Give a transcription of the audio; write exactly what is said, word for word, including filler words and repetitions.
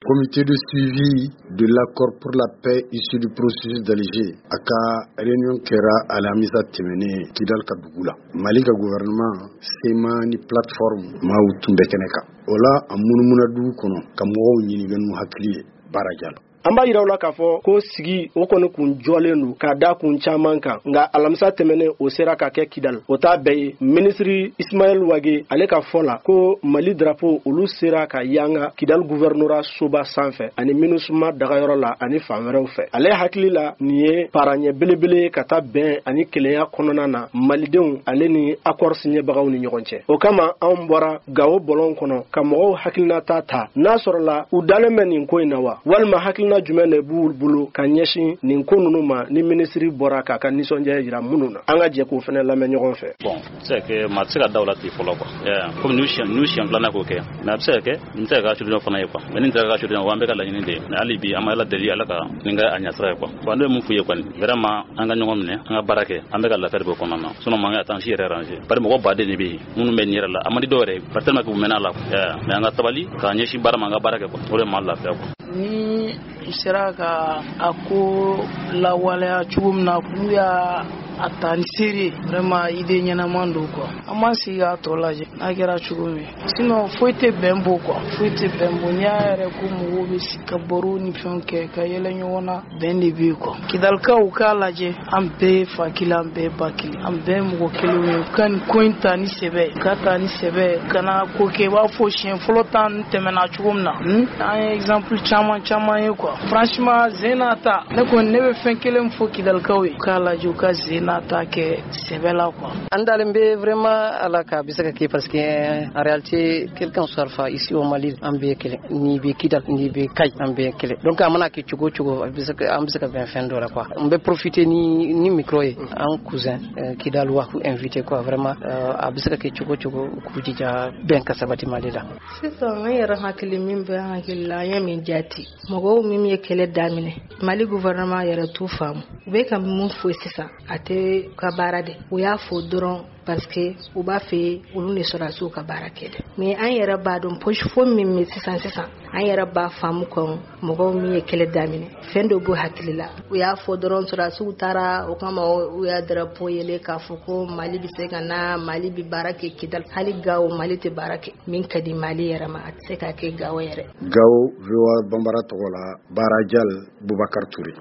comité de suivi de l'accord pour la paix issu du processus d'Alger aka réunion kera alamisa temene kidal kadugula Mali ka gouvernement sema ni plateforme ma utumbe keneka ola amunumuna du kono kamo nyini ganu hakliye barajal amba yirawla k'a fɔ ko sigi o kɔni kun jɔlen don ka da kun caman kan nka alamisa tɛmɛnen o sera ka kɛ Kidal o t'a bɛɛ ye ministre Ismaël Wage ale ka fɔ la ko Mali drapeau olu sera ka yanga Kidal gouvernorat soba sanfɛ ani MINUSMA dagayɔrɔ la ani fan wɛrɛw fɛ ale hakili la nin ye paraɲɛ belebele ka taa bɛn ani kelenya kɔnɔna na malidenw ale ni accord signebagaw ni ɲɔgɔn cɛ o kama anw bɔra Gao bɔlɔn kɔnɔ ka mɔgɔw hakilinata ta n'a sɔrɔla u dalen bɛ nin ko in na wa walima hakilina jumɛn de b'u bolo ka ɲɛsin nin ko ninnu ma ni minisiri bɔra k'a ka nisɔndiya jira minnu na an ka jɛ k'o fana lamɛn ɲɔgɔn fɛ. Bon c'est que maa tɛ se ka da o la ten fɔlɔ quoi comme n'u siɲɛ n'u siɲɛ filanan k'o kɛ mais a bɛ se ka kɛ n tɛ se ka solution fana ye quoi mais ni n tɛ se ka solution o an bɛ ka laɲini de ye mais hali bi an ma Ala deli Ala ka nin kɛ a ɲɛsira ye quoi bon an bɛ mun f'u ye kɔni vraiment an ka ɲɔgɔn minɛ an ka baara kɛ an bɛ ka lafiya de b'o kɔnɔna na sinon man kan ka taa si yɛrɛ ranger bari mɔgɔ baden de bɛ yen minnu bɛ nin yɛrɛ la a man di dɔw yɛrɛ ye parce tellement que u mɛnna a la mais an ka sabali k'an ɲɛsin baara ma an ka baara kɛ quoi o de m'an lafiya quoi. Ni sera ka a ko lawaleya cogo min na n'u y'a a ta ni seere vraiment idée ɲɛnaman don quoi an m'an sigi k'a tɔ lajɛ n'a kɛra cogo min sinon foyi tɛ bɛn bɔ quoi foyi tɛ bɛn bɔ n'i y'a yɛrɛ ko mɔgɔw bɛ sigi ka baro ni fɛnw kɛ ka yɛlɛ ɲɔgɔn na bɛn de bɛ yen quoi Kidalikaw k'a lajɛ an bɛɛ ye fa kelen an bɛɛ ye ba kelen an bɛɛ ye mɔgɔ kelenw ye u ka nin ko in ta ni sɛbɛ u ka ta ni sɛbɛ kana ko kɛ i b'a fɔ siɲɛ fɔlɔ ta nin tɛmɛna cogo min na an ye exemple caman caman ye quoi franchement zena ta ne kɔni ne bɛ fɛn kelen fɔ Kidalikaw ye u k'a lajɛ u ka zena ta kɛ sɛbɛ la quoi. An dalen bɛ vraiment ala ka bɛ se ka kɛ parce que en réalité quelqu'un soit fa ici au Mali an bɛɛ kelen ni bɛ Kidal ni bɛ Kayi an bɛɛ kelen donc a mana kɛ cogo cogo an bɛ se ka an bɛ se ka bɛn fɛn dɔ la quoi n bɛ profiter ni ni micro ye an cousin Kidal wa ku invité quoi vraiment a bɛ se ka kɛ cogo cogo ku jija bɛn ka sabati Mali la. Sisan an yɛrɛ hakili min bɛ an hakili la an ye min jati mɔgɔw min ye kɛlɛ daminɛ Mali gouvernement yɛrɛ t'u faamu u bɛ ka mun fɔ sisan a tɛ ka baara de u y'a fɔ dɔrɔn parce que u b'a fɛ olu de sɔrɔsiw ka baara kɛ dɛ mais an yɛrɛ b'a dɔn poche fo min bɛ sisan sisan an yɛrɛ b'a faamu kɔn mɔgɔw min ye kɛlɛ daminɛ fɛn dɔ b'u hakili la u y'a fɔ dɔrɔn sɔrɔsiw taara o kama u y'a drapeau yɛlɛ k'a fɔ ko Mali bɛ se ka na Mali bɛ baara kɛ Kidal hali Gao Mali tɛ baara kɛ min ka di Mali yɛrɛ ma a tɛ se ka kɛ Gao yɛrɛ. Gao V O A Bambara tɔgɔ la Barajal Boubacar Touré.